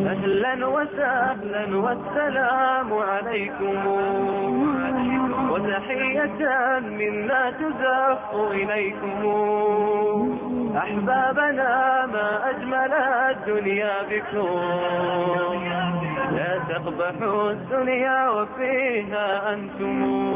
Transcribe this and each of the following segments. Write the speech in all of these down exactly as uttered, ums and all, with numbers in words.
أهلا وسهلا والسلام عليكم، وتحية منا تزف إليكم. أحبابنا ما أجمل الدنيا بكم، لا تقبحوا الدنيا وفيها أنتم.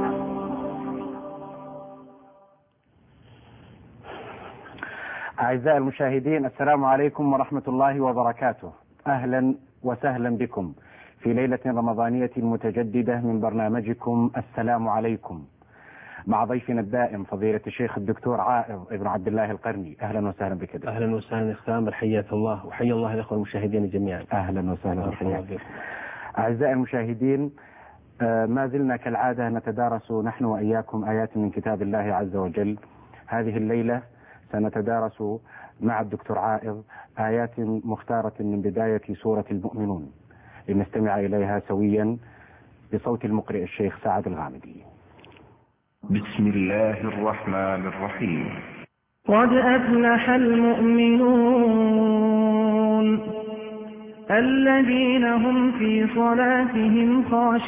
أعزائي المشاهدين، السلام عليكم ورحمة الله وبركاته. أهلا وسهلا بكم في ليلة رمضانية متجددة من برنامجكم السلام عليكم، مع ضيفنا الدائم فضيلة الشيخ الدكتور عائض ابن عبد الله القرني. أهلا وسهلا بك دكتور. أهلا وسهلا اختام، حياك الله وحيا الله الأخوة المشاهدين جميعا. أهلا وسهلا بك. أعزائي المشاهدين، ما زلنا كالعادة نتدارس نحن وإياكم آيات من كتاب الله عز وجل. هذه الليلة سنتدارس مع الدكتور عائض آيات مختارة من بداية سورة المؤمنون، لنستمع إليها سويا بصوت المقرئ الشيخ سعد الغامدي. بسم الله الرحمن الرحيم. قد أفلح المؤمنون الذين هم في صلاتهم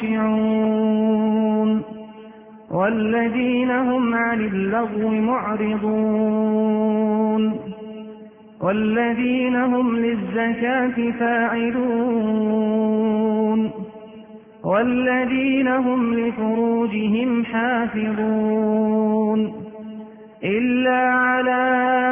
خاشعون والذين هم عن اللغو معرضون والذين هم للزكاة فاعلون والذين هم لفروجهم حافظون إلا على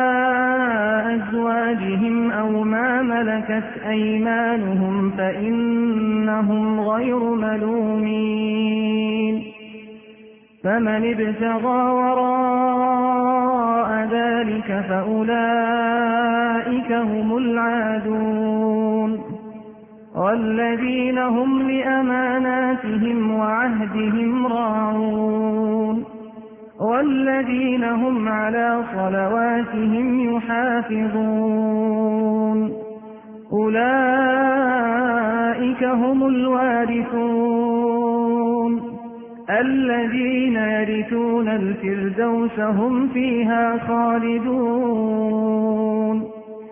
أزواجهم أو ما ملكت أيمانهم فإنهم غير ملومين. فمن ابتغى وراء ذلك فأولئك هم العادون والذين هم لأماناتهم وعهدهم راعون والذين هم على صلواتهم يحافظون أولئك هم الوارثون الذين يرثون الفردوس هم فيها خالدون.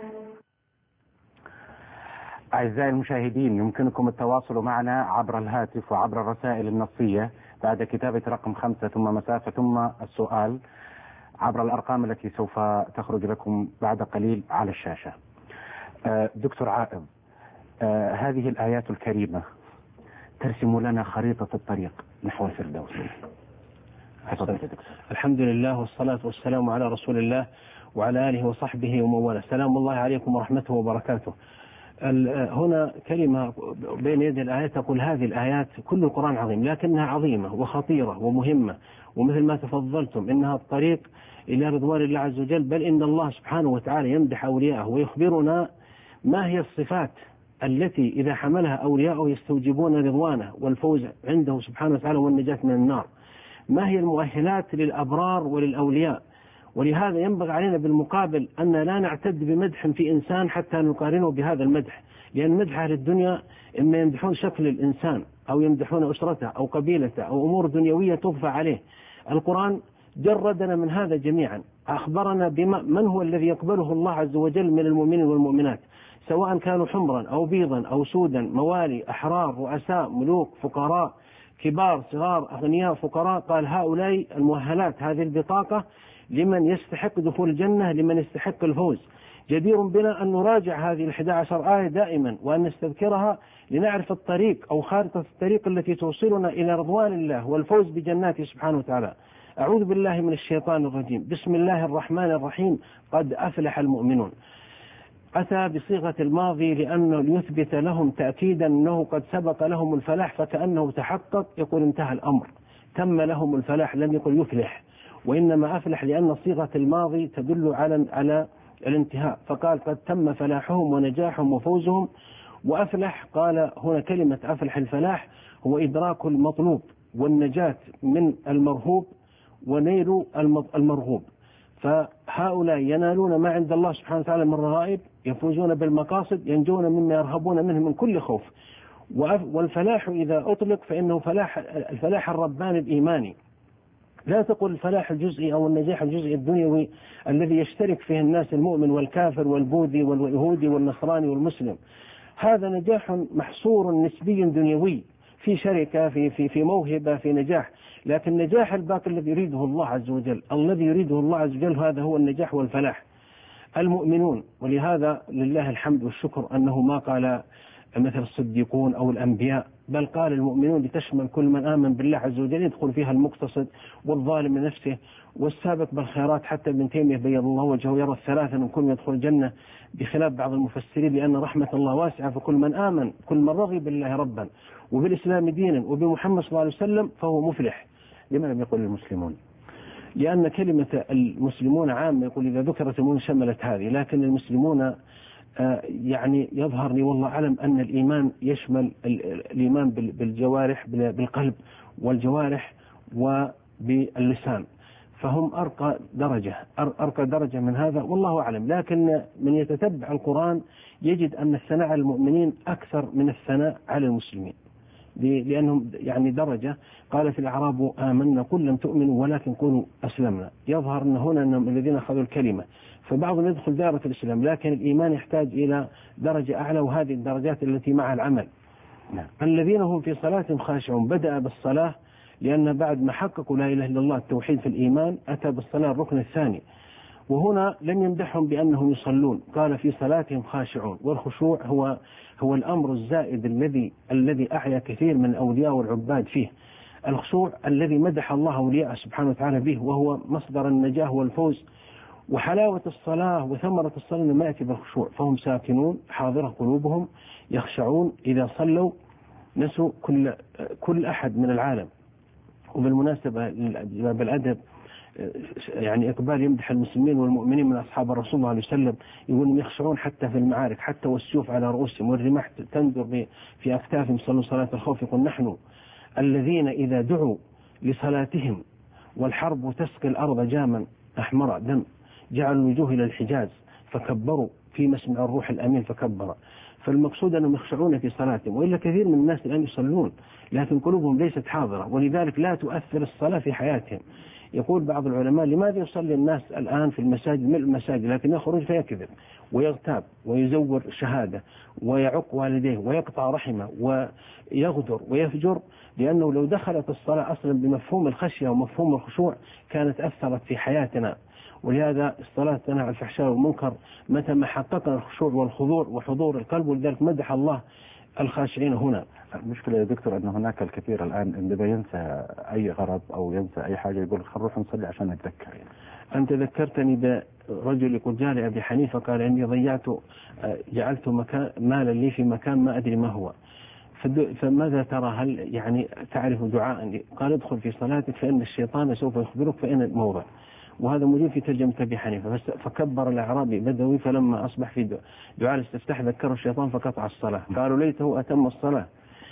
أعزائي المشاهدين، يمكنكم التواصل معنا عبر الهاتف وعبر الرسائل النصية بعد كتابة رقم خمسة ثم مسافة ثم السؤال عبر الأرقام التي سوف تخرج لكم بعد قليل على الشاشة. دكتور عائض، هذه الآيات الكريمة ترسم لنا خريطة الطريق نحو الفردوس. الحمد لله والصلاة والسلام على رسول الله وعلى آله وصحبه ومن والاه. سلام الله عليكم ورحمته وبركاته. هنا كلمة بين يدي الآيات تقول هذه الآيات كل القرآن عظيم، لكنها عظيمة وخطيرة ومهمة، ومثل ما تفضلتم إنها الطريق إلى رضوان الله عز وجل. بل إن الله سبحانه وتعالى يمدح أولياءه ويخبرنا ما هي الصفات التي إذا حملها أولياءه يستوجبون رضوانه والفوز عنده سبحانه وتعالى والنجاة من النار. ما هي المؤهلات للأبرار وللأولياء؟ ولهذا ينبغي علينا بالمقابل أن لا نعتد بمدح في إنسان حتى نقارنه بهذا المدح، لأن مدح أهل الدنيا إما يمدحون شكل الإنسان أو يمدحون أسرته أو قبيلته أو أمور دنيوية تضفى عليه. القرآن جردنا من هذا جميعا، أخبرنا بما من هو الذي يقبله الله عز وجل من المؤمنين والمؤمنات، سواء كانوا حمرا أو بيضا أو سودا، موالي، أحرار، رؤساء، ملوك، فقراء، كبار، صغار، أغنياء، فقراء. قال هؤلاء المؤهلات، هذه البطاقة لمن يستحق دخول الجنة، لمن يستحق الفوز. جدير بنا أن نراجع هذه الإحدى عشر آية دائما وأن نستذكرها لنعرف الطريق أو خارطة الطريق التي توصلنا إلى رضوان الله والفوز بجناته سبحانه وتعالى. أعوذ بالله من الشيطان الرجيم. بسم الله الرحمن الرحيم. قد أفلح المؤمنون. أتى بصيغة الماضي لأنه ليثبت لهم تأكيدا أنه قد سبق لهم الفلاح، فكأنه تحقق، يقول انتهى الأمر، تم لهم الفلاح، لم يقل يفلح، وإنما أفلح لأن صيغة الماضي تدل على على الانتهاء، فقال قد تم فلاحهم ونجاحهم وفوزهم. وأفلح قال هنا كلمة أفلح الفلاح هو إدراك المطلوب والنجاة من المرهوب ونيل المرغوب. فهؤلاء ينالون ما عند الله سبحانه وتعالى من رغائب، يفوزون بالمقاصد، ينجون مما يرهبون منه من كل خوف. والفلاح إذا أطلق فإنه فلاح الفلاح الرباني الإيماني، لا تقل الفلاح الجزئي أو النجاح الجزئي الدنيوي الذي يشترك فيه الناس المؤمن والكافر والبوذي واليهودي والنصراني والمسلم. هذا نجاح محصور نسبي دنيوي في شركة في في في موهبة في نجاح، لكن النجاح الباقي الذي يريده الله عز وجل، الذي يريده الله عز وجل هذا هو النجاح والفلاح. المؤمنون، ولهذا لله الحمد والشكر أنه ما قال مثل الصديقون أو الأنبياء، بل قال المؤمنون لتشمل كل من آمن بالله عز وجل، يدخل فيها المقتصد والظالم لنفسه والسابق بالخيرات. حتى ابن تيمية بيض الله وجهه يرى الثلاثة من كل يدخل الجنة، بخلاف بعض المفسرين لأن رحمة الله واسعة، فكل من آمن كل من رغب بالله ربا وبالإسلام دينا وبمحمد صلى الله عليه وسلم فهو مفلح. لما لم يقول المسلمون؟ لأن كلمة المسلمون عامة، يقول إذا ذكرت المؤمنون شملت هذه، لكن المسلمون يعني يظهر لي والله أعلم أن الإيمان يشمل الإيمان بالجوارح، بالقلب والجوارح وباللسان، فهم أرقى درجة أرقى درجة من هذا والله أعلم. لكن من يتتبع القرآن يجد أن الثناء على المؤمنين أكثر من الثناء على المسلمين، لأنهم يعني درجة. قالت الأعراب آمنا قل لم تؤمنوا ولكن قولوا أسلمنا. يظهر أن هنا أنهم الذين أخذوا الكلمة، فبعضهم يدخل دائرة الإسلام، لكن الإيمان يحتاج إلى درجة أعلى، وهذه الدرجات التي مع العمل. نعم. الذين هم في صلاتهم خاشعون، بدأ بالصلاة لأن بعد ما حققوا لا إله إلا الله التوحيد في الإيمان أتى بالصلاة الركن الثاني، وهنا لم يمدحهم بأنهم يصلون، قال في صلاتهم خاشعون. والخشوع هو هو الأمر الزائد الذي الذي أعيا كثير من الأولياء والعباد فيه، الخشوع الذي مدح الله أولياءه سبحانه وتعالى به، وهو مصدر النجاة والفوز. وحلاوة الصلاة وثمرة الصلاة ما يأتي بالخشوع، فهم ساكنون حاضرة قلوبهم يخشعون، إذا صلوا نسوا كل كل أحد من العالم. وبالمناسبة بالأدب يعني إقبال يمدح المسلمين والمؤمنين من أصحاب الرسول صلى الله عليه وسلم، يقولون يخشعون حتى في المعارك، حتى والسيوف على رؤوسهم والرماح تندر في أكتافهم، صلوا صلاة الخوف. يقول نحن الذين إذا دعوا لصلاتهم والحرب تسقي الأرض جاما أحمر دم جعلوا الوجوه إلى الحجاز فكبروا في مسمع الروح الأمين فكبر. فالمقصود أنهم يخشعون في صلاتهم، وإلا كثير من الناس الآن يصلون لكن قلوبهم ليست حاضرة، ولذلك لا تؤثر الصلاة في حياتهم. يقول بعض العلماء لماذا يصلي الناس الآن في المساجد ملء المساجد لكن يخرج فيكذب ويغتاب ويزور شهادة ويعق والديه ويقطع رحمه ويغدر ويفجر، لأنه لو دخلت الصلاة أصلا بمفهوم الخشية ومفهوم الخشوع كانت أثرت في حياتنا. ولهذا الصلاة تنهى عن الفحشاء والمنكر متى ما حققنا الخشوع والخضوع وحضور القلب، ولذلك مدح الله الخاشعين هنا. المشكلة يا دكتور أن هناك الكثير الآن عندما ينسى أي غرض أو ينسى أي حاجة يقول خل نروح نصلي عشان نتذكر. يعني. أنت ذكرتني برجل يقول جاء لأبي حنيفة قال إني ضيعت جعلت مكان مالا لي في مكان ما أدري ما هو، فماذا ترى؟ هل يعني تعرف دعاء؟ قال ادخل في صلاتك فإن الشيطان سوف يخبرك فإن الموضع. وهذا موجود في ترجمة أبي حنيفة. فكبر الأعرابي بدوي فلما أصبح في دعاء الاستفتاح ذكره الشيطان فقطع الصلاة، قالوا ليته أتم الصلاة.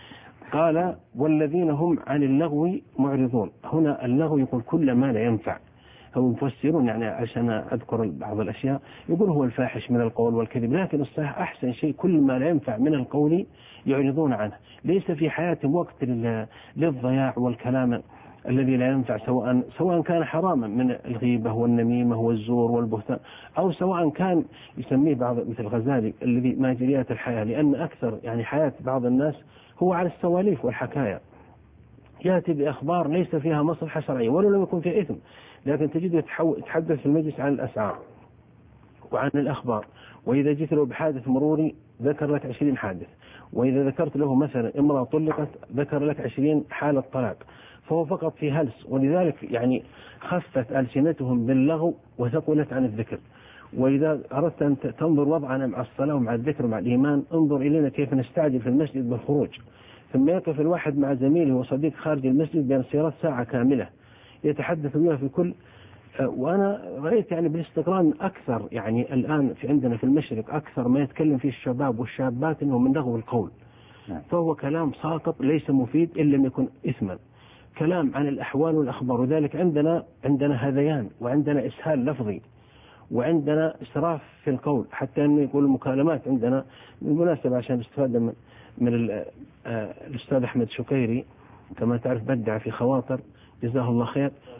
قال والذين هم عن اللغو معرضون. هنا اللغو يقول كل ما لا ينفع. هم مفسرون يعني عشان أذكر بعض الأشياء يقول هو الفاحش من القول والكذب، لكن الصحيح أحسن شيء كل ما لا ينفع من القول يعرضون عنه. ليس في حياتهم وقت للضياع والكلام الذي لا ينفع، سواء سواء كان حراما من الغيبة والنميمة والزور والبهتان، أو سواء كان يسميه بعض مثل الغزالي الذي ماجريات الحياة، لأن أكثر يعني حياة بعض الناس هو على السواليف والحكاية، يأتي بأخبار ليس فيها مصلحة شرعية ولو لم يكن فيها إثم، لكن تجده يتحدث في المجلس عن الأسعار وعن الأخبار، وإذا جئت له بحادث مروري ذكر لك عشرين حادث، وإذا ذكرت له مثلا امرأة طلقت ذكر لك عشرين حالة طلاق، فهو فقط في هلس. ولذلك يعني خفت ألسنتهم باللغو وثقلت عن الذكر. وإذا أردت أن تنظر وضعنا مع الصلاة ومع الذكر ومع الإيمان انظر إلينا كيف نستعجل في المسجد بالخروج، ثم يقف الواحد مع زميله وصديق خارج المسجد بين سيارات ساعة كاملة يتحدث بها في كل. وأنا رأيت يعني بالاستقران أكثر يعني الآن في عندنا في المشرق أكثر ما يتكلم فيه الشباب والشابات إنه من لغو القول، فهو كلام ساقط ليس مفيد إن لم يكن إثما، كلام عن الأحوال والأخبار. وذلك عندنا عندنا هذيان وعندنا إسهال لفظي وعندنا إسراف في القول، حتى أنه يقول المكالمات عندنا بالمناسبة عشان استفادة من, من الأستاذ أحمد شكيري كما تعرف بدع في خواطر جزاه الله خير،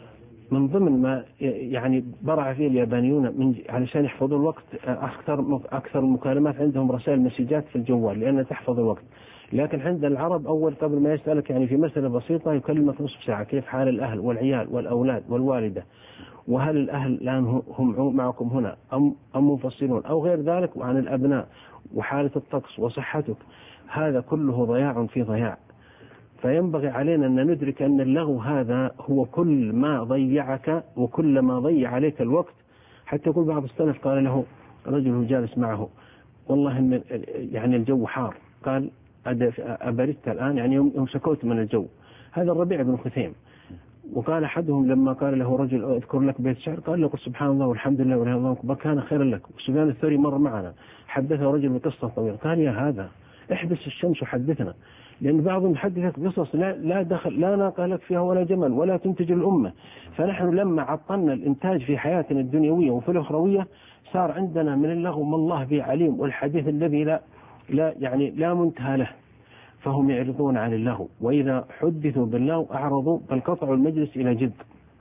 من ضمن ما يعني برع فيه اليابانيون من علشان يحفظوا الوقت أكثر أكثر المكالمات عندهم رسائل مسجات في الجوال لأنها تحفظ الوقت. لكن عند العرب أول قبل ما يسألك يعني في مسألة بسيطة يكلمك نصف ساعة كيف حال الأهل والعيال والأولاد والوالدة، وهل الأهل الآن هم معكم هنا أم أم منفصلون أو غير ذلك، وعن الأبناء وحالة الطقس وصحتك. هذا كله ضياع في ضياع. فينبغي علينا أن ندرك أن اللغو هذا هو كل ما ضيعك وكل ما ضيع عليك الوقت. حتى يقول بعض السلف قال له رجل جالس معه والله إن يعني الجو حار، قال أبردت الآن يعني يوم شكوت من الجو. هذا الربيع بن خثيم. وقال أحدهم لما قال له رجل أذكر لك بيت شعر قال له سبحان الله والحمد لله والله الله أكبر كان خيرا لك. وسفيان الثوري مر معنا حدثه رجل بقصة طويلة قال يا هذا احبس الشمس وحدثنا، لأن بعضهم يحدثك قصص لا لا دخل لا ناقة لك فيها ولا جمل ولا تنتج الأمة. فنحن لما عطلنا الإنتاج في حياتنا الدنيوية وفي الأخروية صار عندنا من اللغو ما الله به عليم، والحديث الذي لا لا يعني لا منتهى له. فهم يعرضون عن اللغو، وإذا حدثوا باللغو أعرضوا بل قطعوا المجلس إلى جد.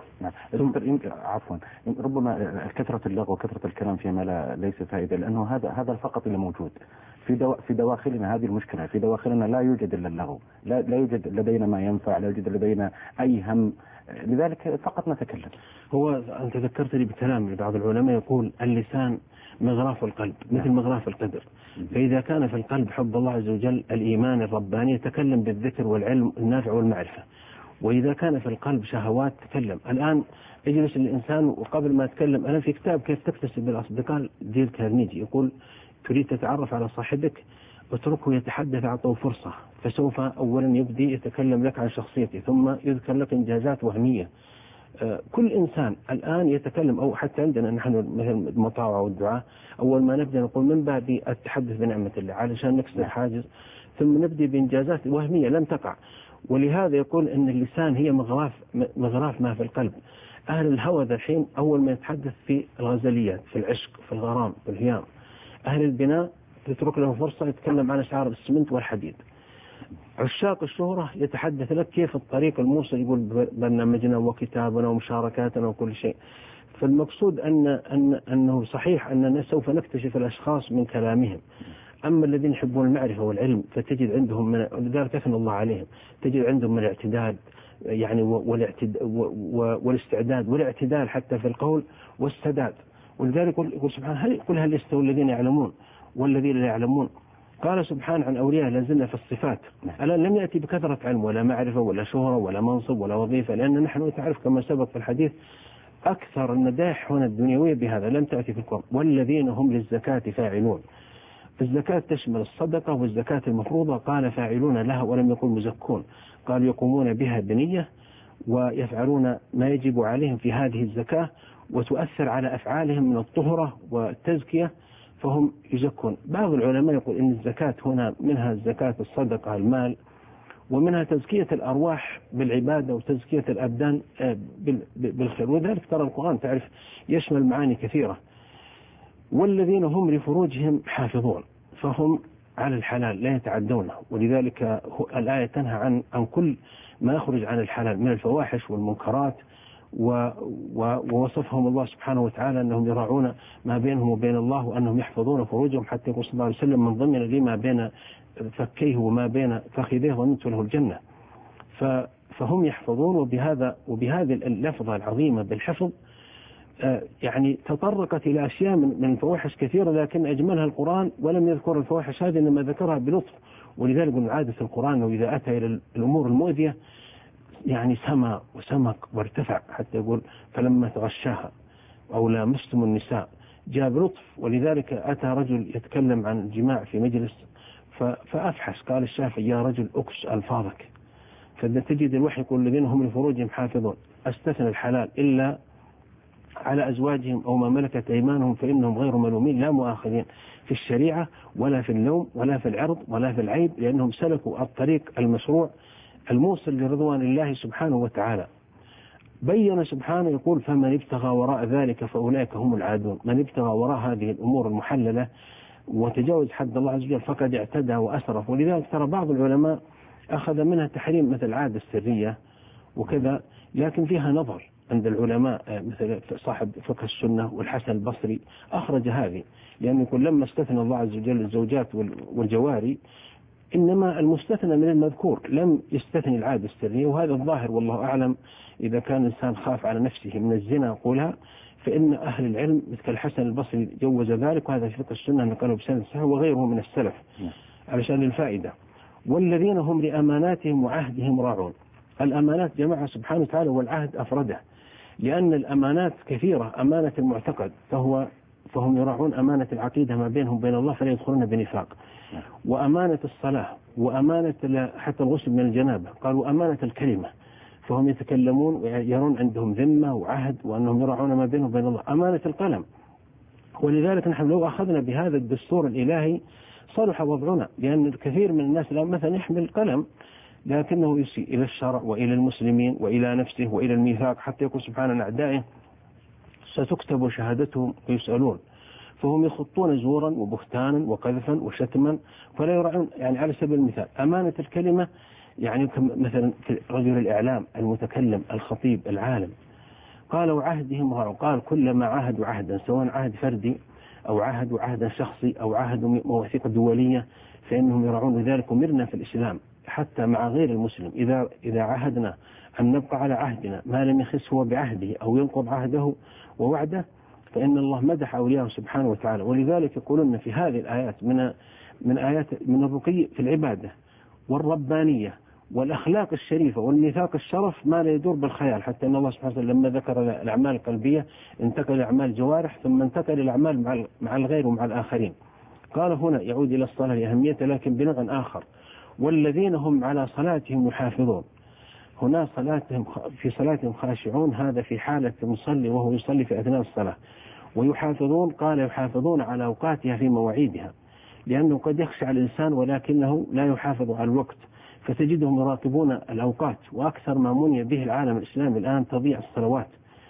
عفوا ربما كثرة اللغو وكثرة الكلام فيما لا ليس فائدة، لأنه هذا هذا فقط اللي موجود في دو في دواخلنا. هذه المشكلة في دواخلنا لا يوجد إلا اللغو، لا لا يوجد لدينا ما ينفع، لا يوجد لدينا أي هم، لذلك فقط نتكلم. هو أنت ذكرتني بكلام لبعض العلماء يقول اللسان مغراف القلب مثل مغراف القدر، فإذا كان في القلب حب الله عز وجل الإيمان الرباني يتكلم بالذكر والعلم النافع والمعرفة، وإذا كان في القلب شهوات تكلم. الآن يجلس الإنسان وقبل ما يتكلم أنا في كتاب كيف تكتسب الأصدقاء ديل كارنيجي يقول تريد تتعرف على صاحبك اتركه يتحدث أعطوه فرصة، فسوف أولا يبدي يتكلم لك عن شخصيته ثم يذكر لك إنجازات وهمية. كل إنسان الآن يتكلم، أو حتى عندنا نحن مثل المطاوعة والدعاء أول ما نبدأ نقول من باب التحدث بنعمة الله علشان نكسر الحاجز، ثم نبدأ بإنجازات وهمية لن تقع. ولهذا يقول أن اللسان هي مغراف مغراف ما في القلب. أهل الهوى ذا الحين أول ما يتحدث في الغزليات في العشق في الغرام في الهيام. أهل البناء تترك له فرصة يتكلم عن أسعار السمنت والحديد. عشاق الشهرة يتحدث لك كيف الطريق الموصل، يقول برنامجنا وكتابنا ومشاركاتنا وكل شيء. فالمقصود أن أن أنه صحيح أننا سوف نكتشف الأشخاص من كلامهم، أما الذين يحبون المعرفة والعلم فتجد عندهم من ذلك أثنى الله عليهم، تجد عندهم من الاعتداد يعني والاستعداد والاعتدال حتى في القول والسداد. ولذلك يقول سبحانه هل يقول هل يستوي الذين يعلمون والذين لا يعلمون؟ قال سبحانه عن أولياء لازلنا في الصفات. الآن لم يأتي بكثرة علم ولا معرفة ولا شهرة ولا منصب ولا وظيفة، لأن نحن تعرف كما سبق في الحديث أكثر المداح هنا الدنيوية بهذا لم تأتي في القرآن. والذين هم للزكاة فاعلون. الزكاة تشمل الصدقة والزكاة المفروضة، قال فاعلون لها ولم يقل مزكون، قال يقومون بها بنية ويفعلون ما يجب عليهم في هذه الزكاة وتؤثر على أفعالهم من الطهرة والتزكية فهم يزكون. بعض العلماء يقول إن الزكاة هنا منها الزكاة الصدقة المال، ومنها تزكية الأرواح بالعبادة وتزكية الأبدان بالخير. وذلك ترى القرآن تعرف يشمل معاني كثيرة. والذين هم لفروجهم حافظون فهم على الحلال لا يتعدونه، ولذلك الآية تنهى عن عن كل ما يخرج عن الحلال من الفواحش والمنكرات، ووصفهم الله سبحانه وتعالى أنهم يراعون ما بينهم وبين الله وأنهم يحفظون فروجهم، حتى يقول صلى الله عليه وسلم من ضمن لي ما بين فكيه وما بين فخذيه ضمنت له الجنة. فهم يحفظون. وبهذا وبهذه اللفظة العظيمة بالحفظ يعني تطرقت إلى أشياء من الفواحش كثيرة، لكن أجملها القرآن ولم يذكر الفواحش هذه إنما ذكرها بلطف. ولذلك من عادة القرآن وإذا أتى إلى الأمور المؤذية يعني سما وسمك وارتفع، حتى يقول فلما تغشاها أو لامستم النساء جاء بلطف. ولذلك أتى رجل يتكلم عن الجماع في مجلس فأفحش، قال الشافعي يا رجل أكس ألفاظك. فتجد الوحي يقول الذين هم لفروجهم حافظون استثنى الحلال إلا على أزواجهم أو ما ملكت أيمانهم فإنهم غير ملومين لا مؤاخذين في الشريعة ولا في اللوم ولا في العرض ولا في العيب، لأنهم سلكوا الطريق المشروع الموصل لرضوان الله سبحانه وتعالى. بين سبحانه يقول فمن ابتغى وراء ذلك فأولئك هم العادون. من ابتغى وراء هذه الأمور المحللة وتجاوز حد الله عز وجل فقد اعتدى وأسرف. ولذلك ترى بعض العلماء أخذ منها تحريم مثل العادة السرية وكذا، لكن فيها نظر عند العلماء مثل صاحب فقه السنة والحسن البصري أخرج هذه، لأنه يقول لما استثنى الله عز وجل الزوجات والجواري إنما المستثنى من المذكور، لم يستثني العادة السرية، وهذا الظاهر والله أعلم. إذا كان الإنسان خاف على نفسه من الزنا يقولها، فإن أهل العلم مثل الحسن البصري جوز ذلك، وهذا في فقه السنة نقله بسند صحيح وغيره من السلف علشان الفائدة. والذين هم لأماناتهم وعهدهم راعون. الأمانات جماعة سبحانه وتعالى والعهد أفرده، لأن الأمانات كثيرة. أمانة المعتقد فهو فهم يراعون أمانة العقيدة ما بينهم بين الله فلا يدخلون بنفاق، وأمانة الصلاة، وأمانة حتى الغسل من الجنابة، قالوا أمانة الكلمة فهم يتكلمون ويرون عندهم ذمة وعهد وأنهم يراعون ما بينهم بين الله. أمانة القلم، ولذلك نحن لو أخذنا بهذا الدستور الإلهي صلح وضعنا، لأن الكثير من الناس الآن مثلا يحمل قلم لكنه يسيء إلى الشرع وإلى المسلمين وإلى نفسه وإلى الميثاق، حتى يقول سبحانه أعدائه ستكتب شهادتهم ويسألون، فهم يخطون زورا وبهتانا وقذفا وشتما فلا يراعون. يعني على سبيل المثال أمانة الكلمة، يعني مثلا رجل الإعلام المتكلم الخطيب العالم، قال وعهدهم راعوا، قال كلما عاهدوا عهدا سواء عهد فردي أو عهدوا عهدا شخصي أو عهدوا مواثيق دولية فإنهم يراعون ذلك. ومرنا في الإسلام حتى مع غير المسلم إذا إذا عهدنا أن نبقى على عهدنا ما لم يخس هو بعهده أو ينقض عهده ووعده، فإن الله مدح أولياءه سبحانه وتعالى. ولذلك يقولون في هذه الآيات من من آيات من الرقي في العبادة والربانية والأخلاق الشريفة والميثاق الشرف ما لا يدور بالخيال، حتى أن الله سبحانه وتعالى لما ذكر الأعمال القلبية انتقل إلى أعمال الجوارح ثم انتقل إلى الأعمال مع مع الغير ومع الآخرين. قال هنا يعود إلى الصلاة لأهميتها لكن بنوع آخر، والذين هم على صلاتهم يحافظون. هنا صلاتهم في صلاتهم خاشعون، هذا في حالة المصلي وهو يصلي في أثناء الصلاة. ويحافظون قال يحافظون على أوقاتها في مواعيدها، لأنه قد يخشع الإنسان ولكنه لا يحافظ على الوقت، فتجدهم يراقبون الأوقات. وأكثر ما مني به العالم الإسلامي الآن تضيع الصلوات.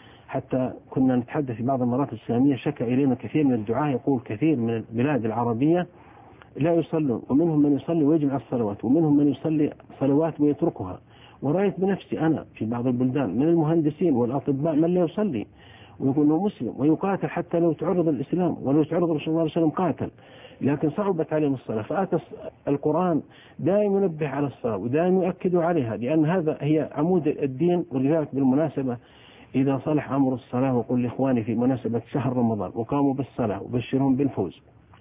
حتى كنا نتحدث في بعض المرات الإسلامية شكى إلينا كثير من الدعاة يقول كثير من البلاد العربية لا يصلون، ومنهم من يصلي ويجمع الصلوات، ومنهم من يصلي صلوات ويتركها. ورأيت بنفسي أنا في بعض البلدان من المهندسين والأطباء من لا يصلي ويقول أنه مسلم ويقاتل حتى لو تعرض الإسلام ولو تعرض رسول الله صلى الله عليه وسلم قاتل، لكن صعبت عليهم الصلاة. فأتى القرآن دائما ينبه على الصلاة ودائما يؤكد عليها، لأن هذا هي عمود الدين. ولذلك بالمناسبة إذا صلح أمر الصلاة وقل لإخواني في مناسبة شهر رمضان وقاموا بالصلاة وبشرهم بالفوز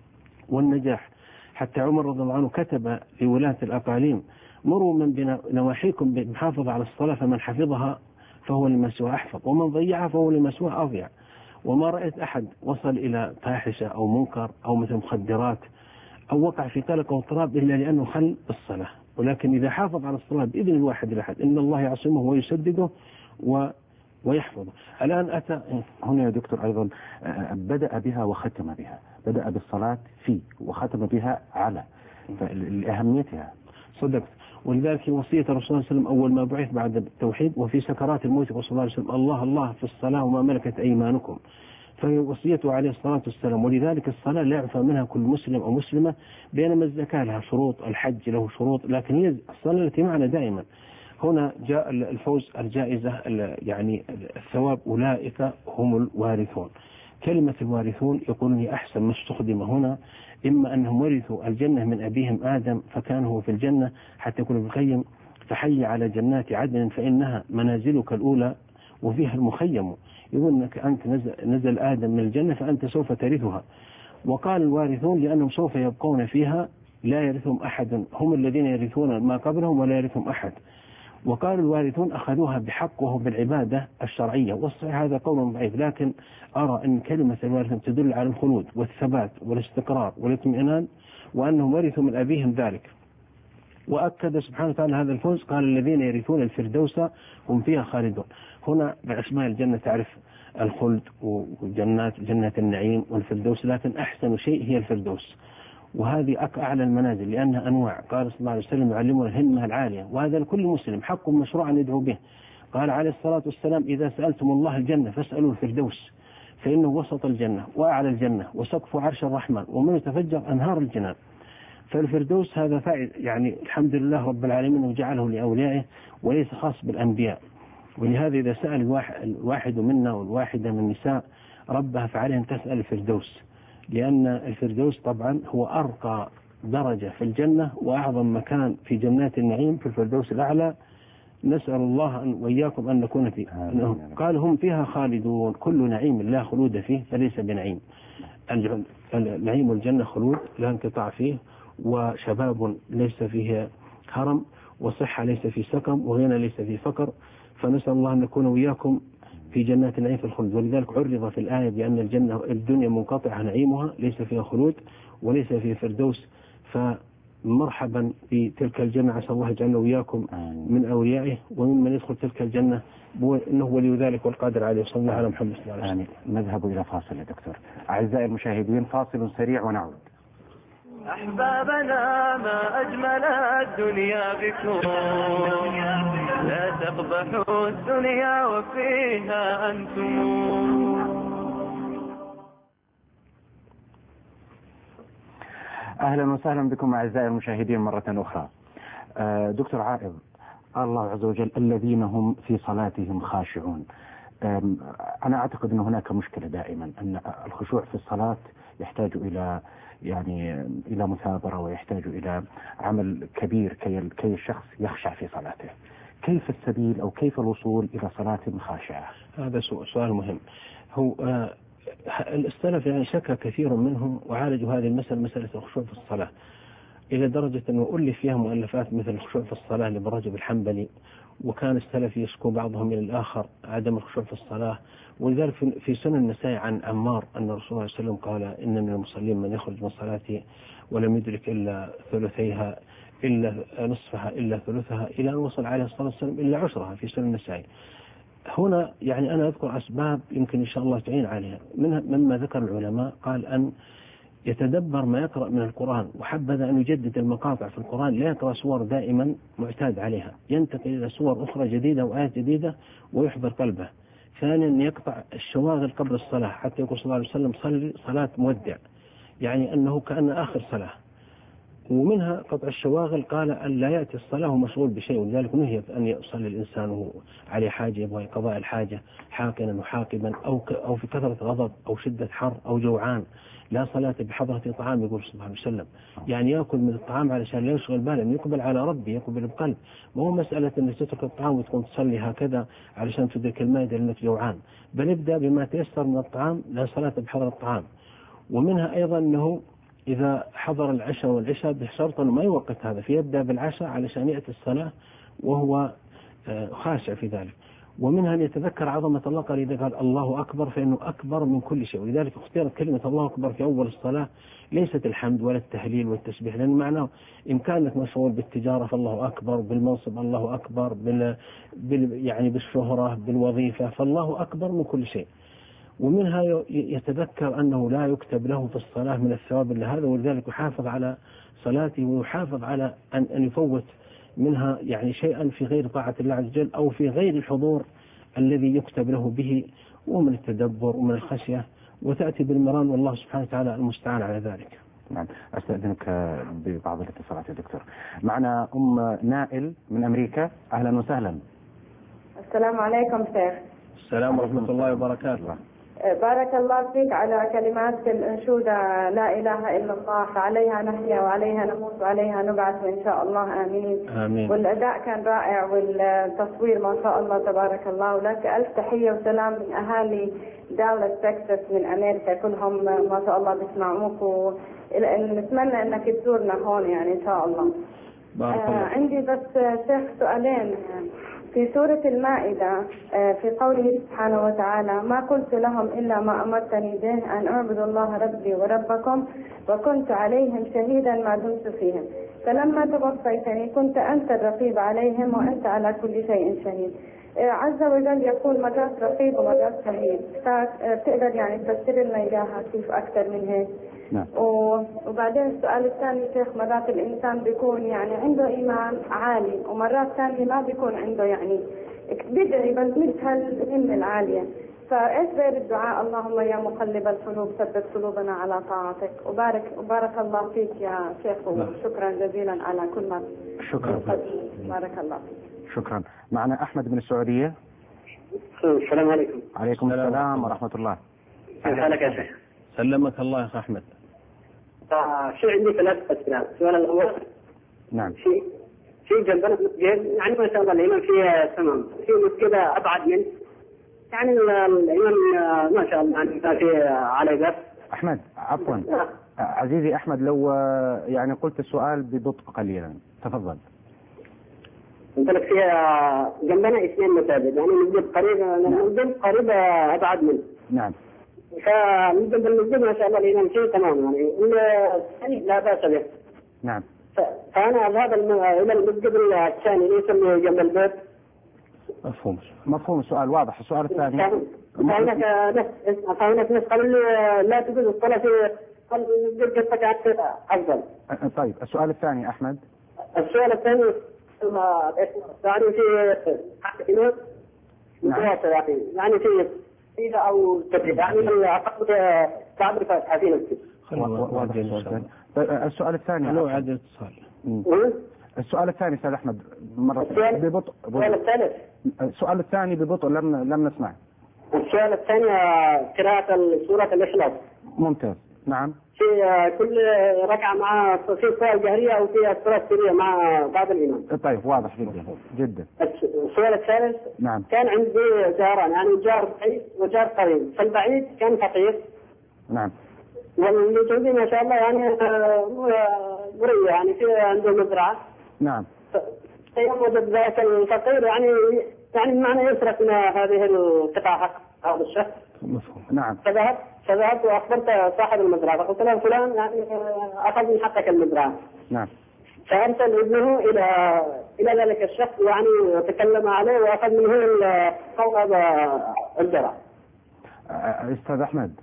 والنجاح، حتى عمر رضي الله عنه كتب لولاة الأقاليم مروا من بنواحيكم بالمحافظة على الصلاة فمن حفظها فهو لما سوى أحفظ ومن ضيعها فهو لما سوى أضيع. وما رأيت أحد وصل إلى فاحشة أو منكر أو مثل مخدرات أو وقع في قلق أو اضطراب إلا لأنه خل بالصلاة. ولكن إذا حافظ على الصلاة بإذن الواحد الأحد إن الله يعصمه ويسدده و ويحفظه. الآن أتى هنا يا دكتور أيضا بدأ بها وختم بها، بدأ بالصلاة في وختم بها على، لأهميتها. صدقت. ولذلك وصية الرسول صلى الله عليه وسلم أول ما بعث بعد التوحيد وفي سكرات الموت صلى الله عليه وسلم الله الله في الصلاة وما ملكت أيمانكم، فهي وصيته عليه الصلاة والسلام. ولذلك الصلاة لا يعفى منها كل مسلم أو مسلمة، بينما الزكاة لها شروط، الحج له شروط، لكن هي الصلاة التي معنا دائما. هنا جاء الفوز الجائزة يعني الثواب أولئك هم الوارثون. كلمة الوارثون يقولون أحسن ما استخدم هنا، إما أنهم ورثوا الجنة من أبيهم آدم فكان هو في الجنة، حتى يقول ابن القيم فحي على جنات عدن فإنها منازلك الأولى وفيها المخيم. يقول أنك أنت نزل, نزل آدم من الجنة فأنت سوف ترثها. وقال الوارثون لأنهم سوف يبقون فيها لا يرثهم أحد، هم الذين يرثون ما قبلهم ولا يرثهم أحد. وقال الوارثون أخذوها بحق وهو بالعبادة الشرعية، والصحيح هذا قول ضعيف، لكن أرى أن كلمة الوارثون تدل على الخلود والثبات والاستقرار والاطمئنان وأنهم ورثوا من أبيهم ذلك. وأكد سبحانه وتعالى هذا الفوز قال الذين يرثون الفردوس هم فيها خالدون. هنا بأسماء الجنة تعرف الخلد وجنات جنة النعيم والفردوس، لكن أحسن شيء هي الفردوس، وهذه أعلى المنازل لأنها أنواع. قال صلى الله عليه وسلم يعلمون الهمة العالية، وهذا لكل مسلم حق مشروع أن يدعو به. قال عليه الصلاة والسلام إذا سألتم الله الجنة فاسألوا الفردوس فإنه وسط الجنة وأعلى الجنة وسقف عرش الرحمن ومن يتفجر أنهار الجنان. فالفردوس هذا فائد يعني الحمد لله رب العالمين وجعله لأوليائه وليس خاص بالأنبياء. ولهذا إذا سأل الواحد منا والواحدة من النساء ربها فعليها أن تسأل الفردوس، لأن الفردوس طبعا هو أرقى درجة في الجنة وأعظم مكان في جنات النعيم في الفردوس الأعلى. نسأل الله أن وإياكم أن نكون فيه. قال هم فيها خالدون، كل نعيم لا خلود فيه فليس بنعيم. النعيم الجنة خلود لا انقطاع فيه، وشباب ليس فيه هرم، وصحة ليس في سقم، وغنى ليس في فقر. فنسأل الله أن نكون وإياكم في جنات النعيم في الخلود. ولذلك عرض في الآية بأن الجنة الدنيا منقطعة نعيمها ليس فيها خلود وليس فيه فردوس. فمرحبا بتلك الجنة، عسى الله يجعلنا وإياكم من أوليائه وممن يدخل تلك الجنة، إنه ولي ذلك والقادر عليه. صلى الله على محمد صلى الله عليه وسلم. نذهب إلى فاصل يا دكتور. أعزائي المشاهدين فاصل سريع ونعود. أحبابنا ما أجمل الدنيا بكم، لا تقبحوا الدنيا وفيها أنتم. أهلا وسهلا بكم أعزائي المشاهدين مرة أخرى. دكتور عائض، الله عز وجل الذين هم في صلاتهم خاشعون. أنا أعتقد أن هناك مشكلة دائما، أن الخشوع في الصلاة يحتاج إلى يعني إلى مثابرة ويحتاج إلى عمل كبير كي كي الشخص يخشع في صلاته. كيف السبيل أو كيف الوصول إلى صلاة خاشعة؟ هذا سؤال مهم. هو آه السلف يعني شك كثير منهم وعالجوا هذه المسألة، مسألة الخشوع في الصلاة، إلى درجة أنه ألف فيها مؤلفات مثل الخشوع في الصلاة لابن رجب الحنبلي. وكان السلف يشكو بعضهم إلى الآخر عدم الخشوع في الصلاة. ولذلك في سنن النسائي عن عمار أن الرسول صلى الله عليه وسلم قال إن من المصلين من يخرج من صلاته ولم يدرك إلا ثلثيها إلا نصفها إلا ثلثها، إلى أن وصل عليه الصلاة والسلام إلا عشرها في سنن النسائي. هنا يعني أنا أذكر أسباب يمكن إن شاء الله تعين عليها. منها مما ذكر العلماء قال أن يتدبر ما يقرأ من القرآن، وحبذا أن يجدد المقاطع في القرآن، لا يقرأ سور دائما معتاد عليها، ينتقل إلى سور أخرى جديدة وآيات جديدة ويحضر قلبه. ثانيا يقطع الشواغل قبل الصلاة، حتى يقول صلى الله عليه وسلم صلي صلاة مودع، يعني أنه كأن آخر صلاة. ومنها قطع الشواغل، قال أن لا يأتي الصلاة مشغول بشيء، ولذلك نهي أن يصلي الإنسان عليه حاجة يبغى قضاء الحاجة حاقنا وحاقبا أو أو في كثرة غضب أو شدة حر أو جوعان. لا صلاة بحضرة طعام، يقول صلى الله عليه وسلم، يعني يأكل من الطعام علشان لا يشغل باله، يقبل على ربي، يقبل بقلب. ما هو مسألة أن تترك الطعام وتكون تصلي هكذا علشان تدرك المائدة لأنك جوعان، بل ابدأ بما تيسر من الطعام، لا صلاة بحضرة الطعام. ومنها أيضا أنه إذا حضر العشاء والعشاء بشرط أنه ما يوقت هذا، فيبدأ بالعشاء علشان يأتي الصلاة وهو خاشع في ذلك. ومنها أن يتذكر عظمة الله، قال إذا قال الله أكبر فإنه أكبر من كل شيء. ولذلك اختيرت كلمة الله أكبر في أول الصلاة، ليست الحمد ولا التهليل والتسبيح، لأن معناه إن كانت مشغول بالتجارة فالله أكبر، بالمنصب الله أكبر، بال... بال... يعني بالشهرة بالوظيفة، فالله أكبر من كل شيء. ومنها يتذكر أنه لا يكتب له في الصلاة من الثواب إلا هذا، ولذلك يحافظ على صلاته ويحافظ على أن, أن يفوت منها يعني شيئا في غير طاعة الله عز وجل أو في غير الحضور الذي يكتب له به، ومن التدبر ومن الخشية، وتأتي بالمران، والله سبحانه وتعالى المستعان على ذلك. نعم. أستأذنك ببعض الاتصالات يا دكتور. معنا أم نائل من أمريكا، أهلا وسهلا. السلام عليكم شيخ. السلام ورحمة الله وبركاته. بارك الله فيك على كلمات الأنشودة لا إله إلا الله، فعليها نحيا وعليها نموت وعليها نبعث إن شاء الله آمين. آمين. والأداء كان رائع والتصوير ما شاء الله تبارك الله، ولك ألف تحية وسلام من أهالي دالاس تكساس من أمريكا، كلهم ما شاء الله بيسمعوك، ونتمنى أنك تزورنا هون يعني إن شاء الله. بارك الله. آه عندي بس شيخ سؤالين. في سورة المائدة في قوله سبحانه وتعالى ما قلت لهم إلا ما أمرتني به أن أعبدوا الله ربي وربكم وكنت عليهم شهيدا ما دمت فيهم فلما توفيتني كنت أنت الرقيب عليهم وأنت على كل شيء شهيد. عز وجل يقول مرات رقيب ومرات شهيد، فتقدر يعني تفسر لنا إياها كيف أكثر من هيك؟ نعم. وبعدين السؤال الثاني شيخ، مرات الإنسان بيكون يعني عنده إيمان عالي ومرات ثانية ما بيكون عنده، يعني بيدعي بس مش هالهمة العالية، فإيش غير الدعاء اللهم يا مقلب القلوب ثبت قلوبنا على طاعتك؟ وبارك وبارك الله فيك يا شيخ، وشكرا جزيلا على كل ما شكرا. بارك الله فيك. شكرا. معنا أحمد من السعودية. السلام عليكم. عليكم السلام ورحمة الله. كيف حالك يا شيخ؟ سلمك الله يا أخ أحمد. شو عندي ثلاث أسئلة. السؤال الأول نعم. في في جنبنا مسجد يعني ما شاء الله الإمام فيه تمام، في مسجد أبعد منه يعني الإمام ما شاء الله يعني ما فيه على بس. أحمد عفوا عزيزي أحمد، لو يعني قلت السؤال ببطء قليلا تفضل. قلت لك فيها جنبنا اثنين مساجد يعني مسجد قريب المسجد قريب أبعد منه. نعم. فمسجد المسجد ما شاء الله الإمام فيه تمام يعني لا بأس به. نعم. فأنا أذهب إلى المسجد الثاني ليس اللي جنب البيت. مفهوم. مفهوم السؤال واضح. السؤال الثاني. فهناك ناس فهناك ناس قالوا لي لا تجوز الصلاة في المسجد قد أفضل. طيب السؤال الثاني أحمد. السؤال الثاني يعني في حقيقة متواصل يعني يعني في فيها أو تدريب يعني أعتقد تعبر في نفسي. واضح السؤال. السؤال الثاني. لو عاد اتصال. السؤال الثاني استاذ احمد مرة ببطء. السؤال الثالث. السؤال الثاني ببطء لم لم نسمع. السؤال الثاني قراءة سورة الإخلاص. ممتاز. نعم. في كل ركعة مع في صلاة جهرية أو في صلاة سرية مع بعض الإمام. طيب واضح جدا جدا. السؤال الثالث. نعم. كان عندي جاران يعني جار بعيد وجار قريب، فالبعيد كان فقير. نعم. واللي ما شاء الله يعني مرية يعني في عنده مزرعة. نعم. فيوم وجد ذاك الفقير يعني يعني بمعنى يسرق من هذه القطعة حق هذا الشخص. مفهوم. نعم. فذهبت فذهبت وأخبرت صاحب المزرعة فقلت له فلان يعني أخذ من حقك المزرعة. نعم. فأرسل ابنه إلى إلى ذلك الشخص يعني وتكلم عليه وأخذ منه قول هذا الزرع. أستاذ أحمد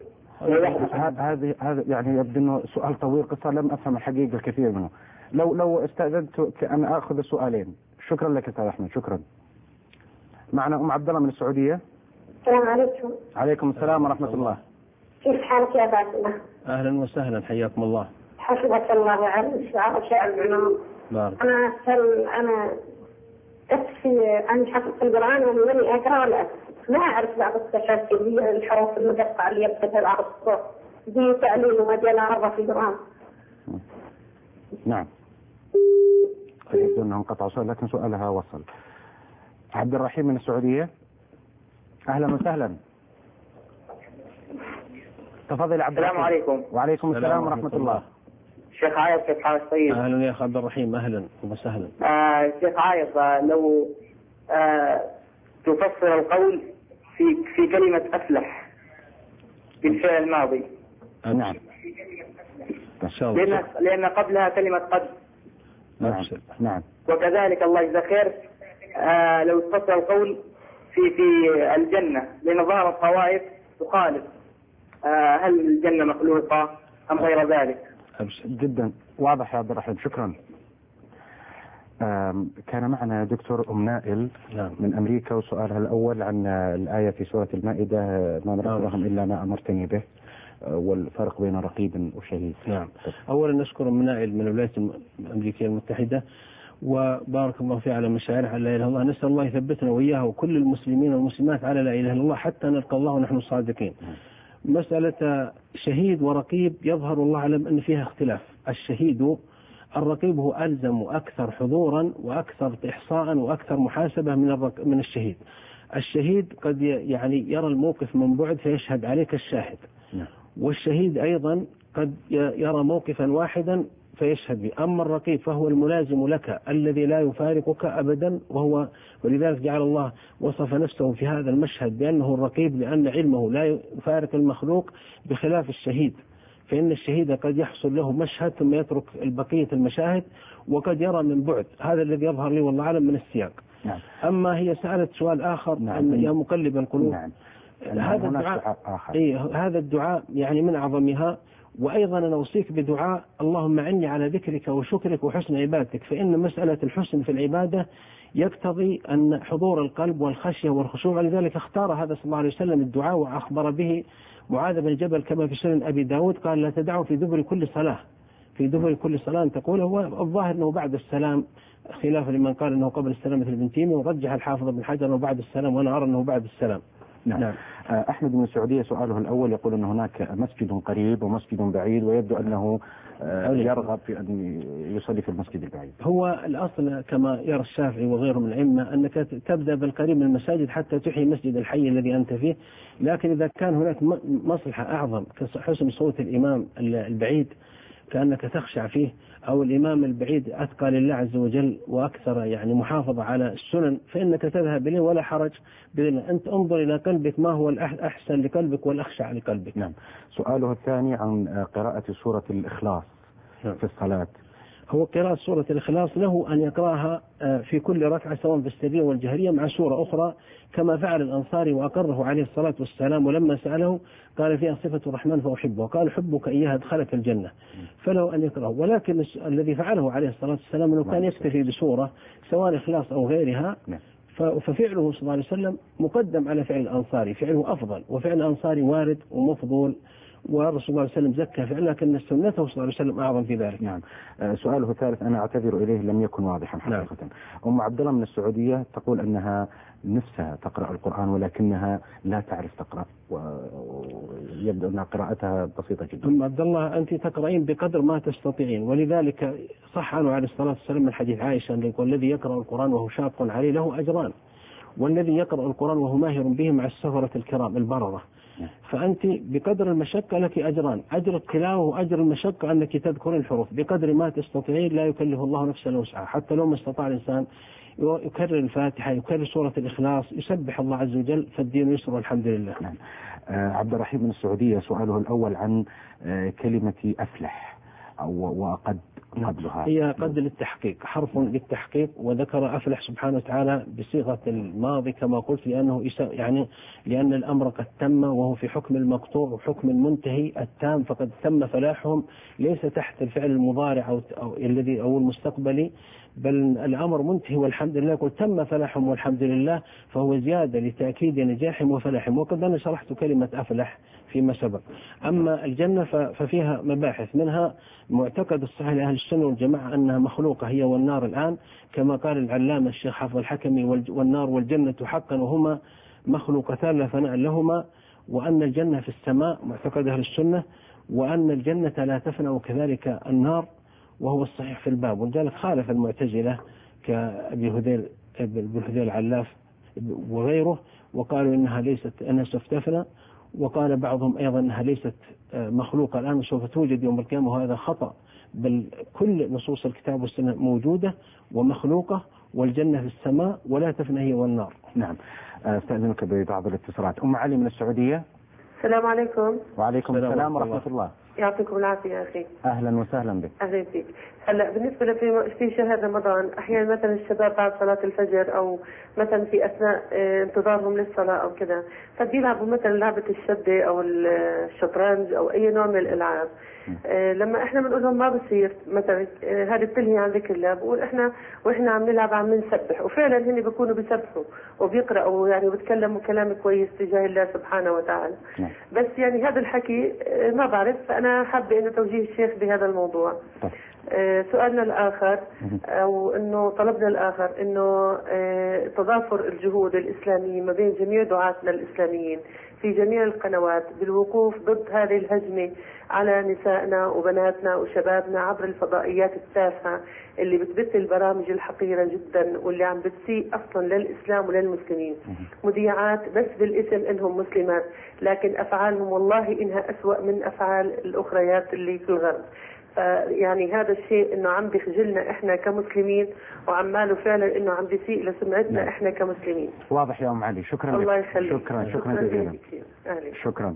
هذا هذا يعني يبدو انه سؤال طويل قصة لم افهم الحقيقة الكثير منه. لو لو استأذنت أن اخذ السؤالين. شكرا لك استاذ احمد. شكرا. معنا ام عبد الله من السعودية. السلام عليكم. عليكم السلام ورحمة الله. كيف حالك يا عبد الله؟ اهلا وسهلا حياكم الله. حفظك الله على شعب العلوم. بارك. انا اسال انا اكفي اني حفظت القرآن وماني اقرا ولا ما أعرف بعض التشكل هي الحروف المدققة اللي يبتدئ بعض الصوت دي تعليل ومجال عرضة في القرآن. نعم. يبدو أنه انقطع سؤال لكن سؤالها وصل. عبد الرحيم من السعودية. أهلا وسهلا. تفضل عبد الرحيم. السلام عليكم. وعليكم السلام ورحمة الله. شيخ عايض كيف حالك طيب؟ أهلا يا أخ عبد الرحيم. أهلا وسهلا. آه شيخ عايض لو آه تفسر القول في في كلمة أفلح بالفعل الماضي. نعم. لأن لأن قبلها كلمة قد. نعم. نعم. وكذلك الله يجزاك خير آه لو تفسر القول في في الجنة لأن ظهرت طوائف تخالف آه هل الجنة مخلوقة أم غير ذلك. جدا واضح يا عبد الرحيم. شكرا. كان معنا دكتور أم نائل من أمريكا وسؤالها الأول عن الآية في سورة المائدة ما نرى لهم إلا ما أمرتني به والفرق بين رقيب وشهيد. نعم. أولا نشكر أم نائل من الولايات الأمريكية المتحدة وبارك الله فيها على مشاعرها على لا إله إلا الله. نسأل الله يثبتنا وإياها وكل المسلمين والمسلمات على لا إله إلا الله حتى نلقى الله ونحن صادقين. مسألة شهيد ورقيب يظهر الله أعلم أن فيها اختلاف. الشهيد الرقيب هو ألزم وأكثر حضورا وأكثر إحصاء وأكثر محاسبة من الرق... من الشهيد. الشهيد قد يعني يرى الموقف من بعد فيشهد عليك الشاهد. والشهيد أيضا قد يرى موقفا واحدا فيشهد به. أما الرقيب فهو الملازم لك الذي لا يفارقك أبدا وهو ولذلك جعل الله وصف نفسه في هذا المشهد بأنه الرقيب لأن علمه لا يفارق المخلوق بخلاف الشهيد. فإن الشهيد قد يحصل له مشهد ثم يترك البقية المشاهد وقد يرى من بعد. هذا الذي يظهر لي والله أعلم من السياق. نعم. أما هي سألت سؤال آخر. نعم. يا مقلب القلوب. نعم. هذا الدعاء إيه هذا الدعاء يعني من أعظمها. وأيضا أنا أوصيك بدعاء اللهم أعني على ذكرك وشكرك وحسن عبادتك. فإن مسألة الحسن في العبادة يقتضي أن حضور القلب والخشية والخشوع. لذلك اختار هذا صلى الله عليه وسلم الدعاء وأخبر به معاذ بن جبل كما في سنن أبي داود قال لا تدعوا في دبر كل صلاة في دبر كل صلاة تقول. هو الظاهر أنه بعد السلام، خلافا لمن قال أنه قبل السلام مثل ابن تيمية، ورجح الحافظ ابن حجر أنه بعد السلام، وأنا أرى أنه بعد السلام. نعم. نعم. أحمد من السعودية سؤاله الأول يقول أن هناك مسجد قريب ومسجد بعيد، ويبدو أنه يرغب في أن يصلي في المسجد البعيد. هو الأصل كما يرى الشافعي وغيره من الأئمة أنك تبدأ بالقريب من المساجد حتى تحيي مسجد الحي الذي أنت فيه، لكن إذا كان هناك مصلحة أعظم كحسن صوت الإمام البعيد كأنك تخشع فيه، أو الإمام البعيد أتقى لله عز وجل وأكثر يعني محافظة على السنن، فإنك تذهب إليه ولا حرج بإذن. أنت انظر إلى قلبك ما هو الأحسن لقلبك والأخشع لقلبك. نعم. سؤاله الثاني عن قراءة سورة الإخلاص نعم. في الصلاة. هو قراءة سورة الإخلاص له أن يقرأها في كل ركعة سواء في السرية والجهرية مع سورة أخرى كما فعل الأنصاري وأقره عليه الصلاة والسلام، ولما سأله قال فيها صفة الرحمن فأحبه، وقال حبك إياها أدخلك الجنة، فله أن يقرأه. ولكن الذي فعله عليه الصلاة والسلام أنه كان يكتفي بسورة سواء الإخلاص أو غيرها، ففعله صلى الله عليه وسلم مقدم على فعل الأنصاري، فعله أفضل، وفعل الأنصاري وارد ومفضول، والرسول صلى الله عليه وسلم زكى فعلا، لكن سنته صلى الله عليه وسلم أعظم في ذلك. نعم. سؤاله الثالث أنا أعتذر إليه لم يكن واضحا حقيقة. نعم. أم عبد الله من السعودية تقول أنها نفسها تقرأ القرآن ولكنها لا تعرف تقرأ، ويبدو أن قراءتها بسيطة جدا. أم عبد الله أنت تقرأين بقدر ما تستطيعين، ولذلك صح عنه عليه الصلاة والسلام من حديث عائشة أن يقول الذي يقرأ القرآن وهو شاق عليه له أجران، والذي يقرأ القرآن وهو ماهر به مع السفرة الكرام البررة. فأنت بقدر المشقة لك أجران، أجر التلاوة وأجر المشقة أنك تذكر الحروف بقدر ما تستطيعين، لا يكلف الله نفسا إلا وسعها. حتى لو ما استطاع الإنسان يكرر الفاتحة، يكرر سورة الإخلاص، يسبح الله عز وجل، فالدين يسر والحمد لله. نعم. آه عبد الرحيم من السعودية سؤاله الأول عن آه كلمة أفلح أو وقد قبلها. هي قد للتحقيق، حرف للتحقيق، وذكر أفلح سبحانه وتعالى بصيغة الماضي كما قلت لأنه يعني لأن الأمر قد تم وهو في حكم المقطوع وحكم المنتهي التام، فقد تم فلاحهم ليس تحت الفعل المضارع أو, أو الذي أو المستقبلي، بل الأمر منتهي والحمد لله. قل تم فلاحهم والحمد لله، فهو زيادة لتأكيد نجاحهم وفلاحهم. وقد أنا شرحت كلمة أفلح فيما سبق. أما الجنة ففيها مباحث، منها معتقد الصحيح لأهل السنة والجماعة أنها مخلوقة هي والنار الآن، كما قال العلامة الشيخ حافظ الحكمي والنار والجنة حقا وهما مخلوقتان لا فناء لهما، وأن الجنة في السماء معتقد أهل السنة، وأن الجنة لا تفنى وكذلك النار، وهو الصحيح في الباب. ولذلك خالف المعتزلة كأبي هذيل ابن هذيل العلاف وغيره، وقالوا إنها ليست أنها سوف تفنى، وقال بعضهم أيضا أنها ليست مخلوقة الآن وسوف توجد يوم القيامة، وهذا خطأ، بل كل نصوص الكتاب والسنة موجودة ومخلوقة، والجنة في السماء ولا تفنى هي والنار. نعم. استأذنك ببعض الاتصالات. أم علي من السعودية. السلام عليكم. وعليكم السلام ورحمة الله. يعطيكم العافية يا أخي. أهلا وسهلا بك. أهلا فيك. هلا بالنسبة لفي في شهر رمضان أحيانا مثلا الشباب بعد صلاة الفجر أو مثلا في أثناء انتظارهم للصلاة أو كذا، فبيلعبوا مثلا لعبة الشدة أو الشطرنج أو أي نوع من الألعاب. آه لما احنا بنقول لهم ما بصير مثلا آه هذه بتلهي عن ذكر الله، بقول احنا واحنا عم نلعب عم نسبح، وفعلا هن بيكونوا بيسبحوا وبيقرأوا يعني بيتكلموا كلام كويس تجاه الله سبحانه وتعالى. نعم. بس يعني هذا الحكي آه ما بعرف، فأنا حابة إنه توجيه الشيخ بهذا الموضوع. آه سؤالنا الآخر أو إنه طلبنا الآخر إنه آه تضافر الجهود الإسلامية ما بين جميع دعاتنا الإسلاميين في جميع القنوات بالوقوف ضد هذه الهجمة على نسائنا وبناتنا وشبابنا عبر الفضائيات التافهة اللي بتبث البرامج الحقيرة جدا واللي عم بتسيء أصلا للإسلام وللمسلمين. مذيعات بس بالاسم إنهم مسلمات، لكن أفعالهم والله إنها أسوأ من أفعال الأخريات اللي في الغرب. يعني هذا الشيء انه عم بيخجلنا احنا كمسلمين، وعماله فعلا انه عم بيسيء لسمعتنا احنا كمسلمين. واضح يا ام علي. شكرا الله لك. يخليك. شكرا شكرا جزيلا. شكرا.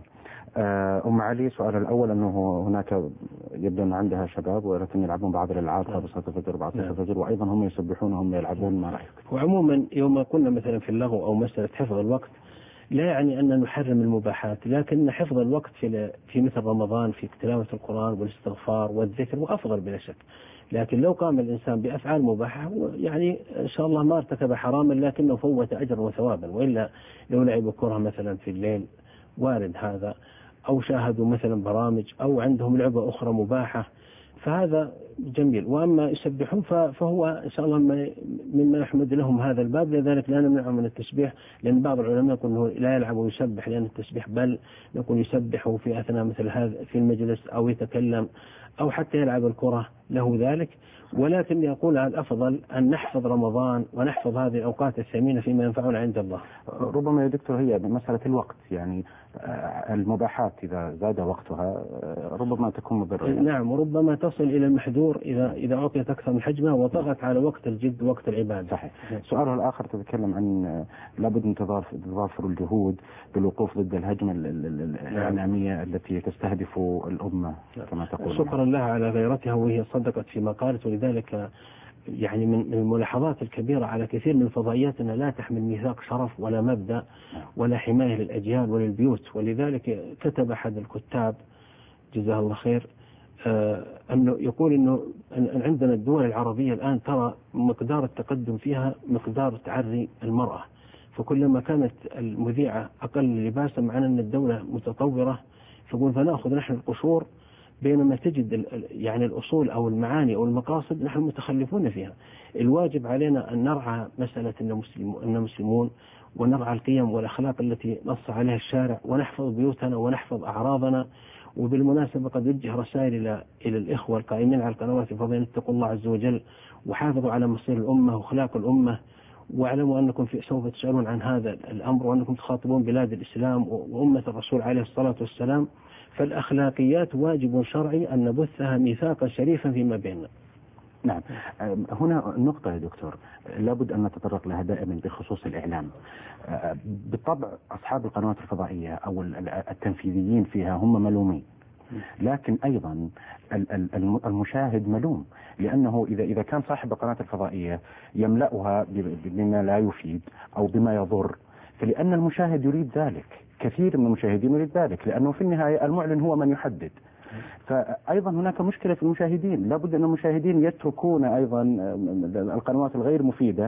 ام علي سؤال الاول انه هناك يبدو ان عندها شباب ولكن يلعبون بعض الالعاب قبل صلاه الفجر وبعد صلاه الفجر، وايضا هم يسبحون وهم يلعبون. ما رايك؟ وعموما يوم قلنا مثلا في اللغو او مساله حفظ الوقت لا يعني أن نحرم المباحات، لكن حفظ الوقت في في مثل رمضان في تلاوة القرآن والاستغفار والذكر وأفضل بلا شك. لكن لو قام الإنسان بأفعال مباحة يعني إن شاء الله ما ارتكب حراما لكنه فوت أجرا وثوابا. وإلا لو لعبوا كرة مثلا في الليل وارد هذا، أو شاهدوا مثلا برامج، أو عندهم لعبة أخرى مباحة، فهذا جميل. وأما يسبحون فهو إن شاء الله مما يحمد لهم هذا الباب، لذلك لا نمنعهم من التسبيح، لأن بعض العلماء يقول أنه لا يلعب ويسبح لأن التسبيح، بل يقول يسبح في أثناء مثل هذا في المجلس أو يتكلم أو حتى يلعب الكرة له ذلك. ولكن يقول الأفضل أن نحفظ رمضان ونحفظ هذه الأوقات الثمينة فيما ينفعنا عند الله. ربما يا دكتور هي مسألة الوقت، يعني المباحات إذا زاد وقتها ربما تكون مضرة. نعم، وربما تصل إلى المحذور إذا إذا أعطيت أكثر من حجمها وطغت على وقت الجد وقت العبادة. صحيح. سؤاله الآخر تتكلم عن لابد من تضافر الجهود بالوقوف ضد الهجمة الإعلامية التي تستهدف الأمة كما تقول. شكرا لها على غيرتها وهي صدقت فيما قالت. ولذلك يعني من الملاحظات الكبيرة على كثير من الفضائيات أنها لا تحمل ميثاق شرف ولا مبدأ ولا حماية للأجيال وللبيوت. ولذلك كتب أحد الكتاب جزاه الله خير آه أنه يقول أنه أن عندنا الدول العربية الآن ترى مقدار التقدم فيها مقدار تعري المرأة، فكلما كانت المذيعة أقل لباسا معنى أن الدولة متطورة، فقول فنأخذ نحن القشور، بينما تجد يعني الأصول أو المعاني أو المقاصد نحن متخلفون فيها. الواجب علينا أن نرعى مسألة أن مسلمون ونرعى القيم والأخلاق التي نص عليها الشارع، ونحفظ بيوتنا ونحفظ أعراضنا. وبالمناسبة قد وجه رسائل إلى إلى الإخوة القائمين على القنوات الفضائية: اتقوا الله عز وجل وحافظوا على مصير الأمة وأخلاق الأمة، واعلموا أنكم في سوف تسألون عن هذا الأمر، وأنكم تخاطبون بلاد الإسلام وأمة الرسول عليه الصلاة والسلام. فالأخلاقيات واجب شرعي أن نبثها ميثاقا شريفا فيما بيننا. نعم، هنا نقطة يا دكتور لابد أن نتطرق لها دائما بخصوص الإعلام. بالطبع أصحاب القنوات الفضائية أو التنفيذيين فيها هم ملومين، لكن أيضا المشاهد ملوم، لأنه إذا إذا كان صاحب القناة الفضائية يملأها بما لا يفيد أو بما يضر، فلأن المشاهد يريد ذلك، كثير من المشاهدين يريد ذلك، لأنه في النهاية المعلن هو من يحدد. فأيضا هناك مشكلة في المشاهدين، لابد أن المشاهدين يتركون أيضا القنوات الغير مفيدة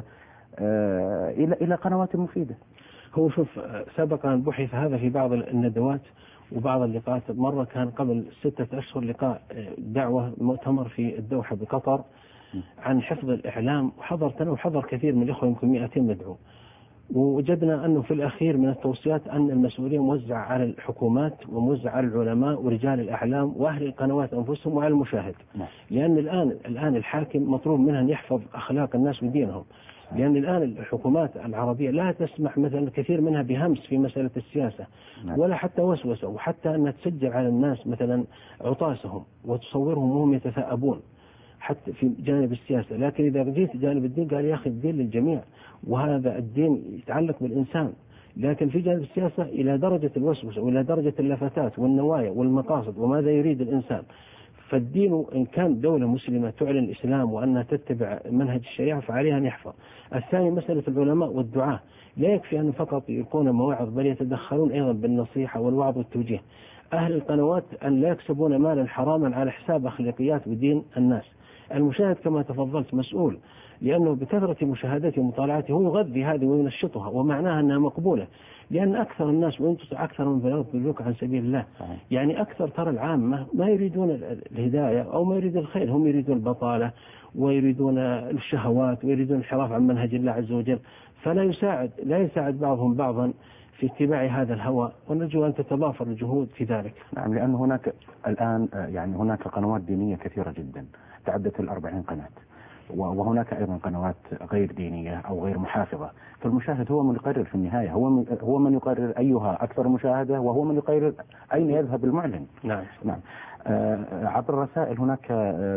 إلى إلى قنوات مفيدة. هو شوف، سبق أن بحث هذا في بعض الندوات وبعض اللقاءات. مرة كان قبل ستة أشهر لقاء دعوة مؤتمر في الدوحة بقطر عن حفظ الإعلام، وحضرت أنا وحضر كثير من الإخوة يمكن مئتين مدعو، ووجدنا أنه في الأخير من التوصيات أن المسؤولية موزعة على الحكومات وموزعة على العلماء ورجال الأعلام وأهل القنوات أنفسهم وعلى المشاهد. لأن الآن الآن الحاكم مطلوب منه أن يحفظ أخلاق الناس ودينهم، لأن الآن الحكومات العربية لا تسمح مثلا كثير منها بهمس في مسألة السياسة ولا حتى وسوسة، وحتى أن تسجل على الناس مثلا عطاسهم وتصورهم وهم يتثاءبون حتى في جانب السياسة. لكن إذا جيت جانب الدين قال يا أخي الدين للجميع، وهذا الدين يتعلق بالإنسان. لكن في جانب السياسة إلى درجة الوسوسة وإلى درجة اللفتات والنوايا والمقاصد وماذا يريد الإنسان. فالدين إن كان دولة مسلمة تعلن الإسلام وأنها تتبع منهج الشريعة فعليها أن يحفظ. الثاني مسألة العلماء والدعاة، لا يكفي أن فقط يلقون مواعظ، بل يتدخلون أيضا بالنصيحة والوعظ والتوجيه. أهل القنوات أن لا يكسبون مالا حراما على حساب أخلاقيات ودين الناس. المشاهد كما تفضلت مسؤول، لأنه بكثرة مشاهدته ومطالعته هو يغذي هذه وينشطها، ومعناها أنها مقبولة. لأن أكثر الناس وإن تطع أكثر من في الأرض يضلوك عن سبيل الله. يعني أكثر ترى العامة ما يريدون الهداية أو ما يريدون الخير، هم يريدون البطالة ويريدون الشهوات ويريدون الانحراف عن منهج الله عز وجل. فلا يساعد لا يساعد بعضهم بعضا في اتباع هذا الهوى، ونرجو أن تتضافر الجهود في ذلك. نعم، لأن هناك الآن يعني هناك قنوات دينية كثيرة جدا تعدت الأربعين قناة، وهناك أيضا قنوات غير دينية أو غير محافظة. فالمشاهد هو من يقرر في النهاية، هو من هو من يقرر أيها أكثر مشاهدة، وهو من يقرر أين يذهب المعلن. نعم نعم. آه عبر الرسائل هناك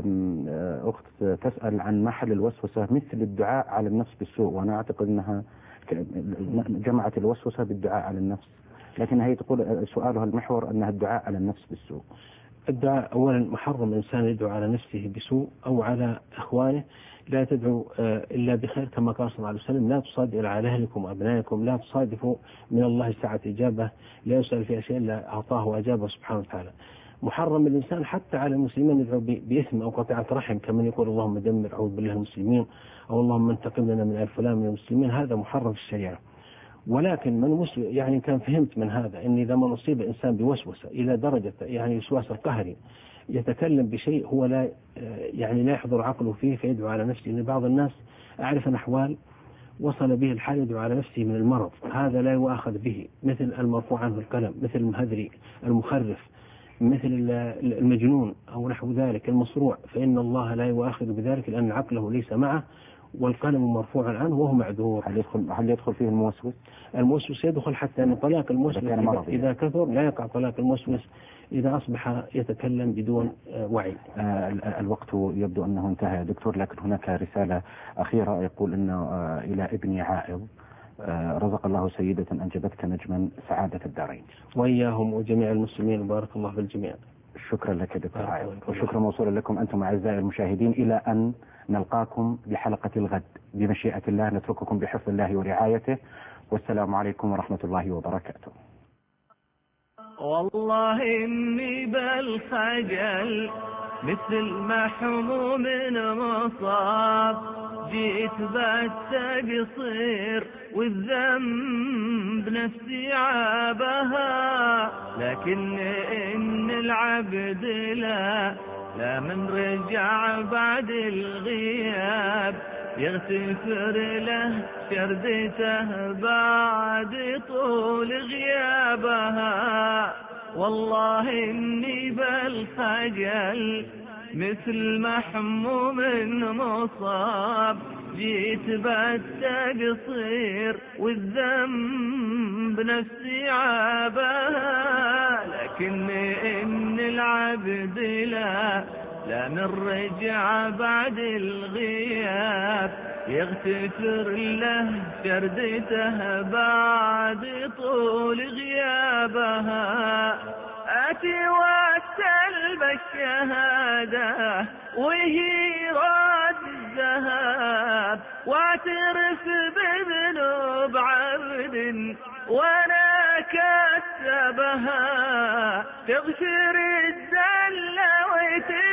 آه أخت تسأل عن محل الوسوسة مثل الدعاء على النفس بالسوء، وأنا أعتقد أنها جمعت الوسوسة بالدعاء على النفس، لكن هي تقول سؤالها المحور أنها الدعاء على النفس بالسوء. الدعاء أولا محرم الإنسان يدعو على نفسه بسوء أو على إخوانه. لا تدعو إلا بخير، كما قال صلى الله عليه وسلم: لا تصادقوا على أهلكم وأبنائكم، لا تصادفوا من الله ساعة إجابة، لا يسأل في أشياء إلا أعطاه وأجابه سبحانه وتعالى. محرم الإنسان حتى على المسلمين يدعو بإثم أو قطيعة رحم، كمن يقول اللهم دمر أعوذ بالله المسلمين، أو اللهم انتقم لنا من آل فلان من المسلمين. هذا محرم في الشريعة. ولكن من مسلم يعني كان فهمت من هذا أن إذا ما نصيب الإنسان بوسوسة إلى درجة يعني وسواس القهري يتكلم بشيء هو لا يعني لا يحضر عقله فيه فيدعو على نفسه. لأن بعض الناس أعرف أن أحوال وصل به الحال يدعو على نفسه من المرض، هذا لا يؤاخذ به، مثل المرفوع عنه القلم، مثل المهذري، المخرف، مثل المجنون أو نحو ذلك، المصروع، فإن الله لا يؤاخذ بذلك لأن عقله ليس معه والقلم مرفوع عنه وهو معذور. هل يدخل هل يدخل فيه الموسوس؟ الموسوس يدخل حتى أن طلاق الموسوس إذا كثر لا يقع طلاق الموسوس إذا أصبح يتكلم بدون وعي. آه الوقت يبدو أنه انتهى دكتور، لكن هناك رسالة أخيرة يقول أنه آه إلى ابني عائض، آه رزق الله سيدة أنجبتك نجما سعادة الدارين. وإياهم وجميع المسلمين بارك الله في الجميع. شكرا لك دكتور عائض، وشكرا موصولا لكم أنتم أعزائي المشاهدين، إلى أن نلقاكم لحلقة الغد بمشيئة الله. نترككم بحفظ الله ورعايته، والسلام عليكم ورحمة الله وبركاته. والله إني بالخجل مثل محموم مصاب، جيت بالتقصير والذنب نفسي عابها، لكن إن العبد لا لا من رجع بعد الغياب يغتفر له شردته بعد طول غيابها. والله إني بالخجل مثل محموم مصاب، جيت بالتقصير والذنب نفسي عابها، لكن إن العبد لا لا من رجع بعد الغياب يغتفر له شردته بعد طول غيابها. آتي واستلب الشهادة وهي راد الذهاب، واعترف بذنوب عبد وانا كسبها، تغفر الذل وتغفر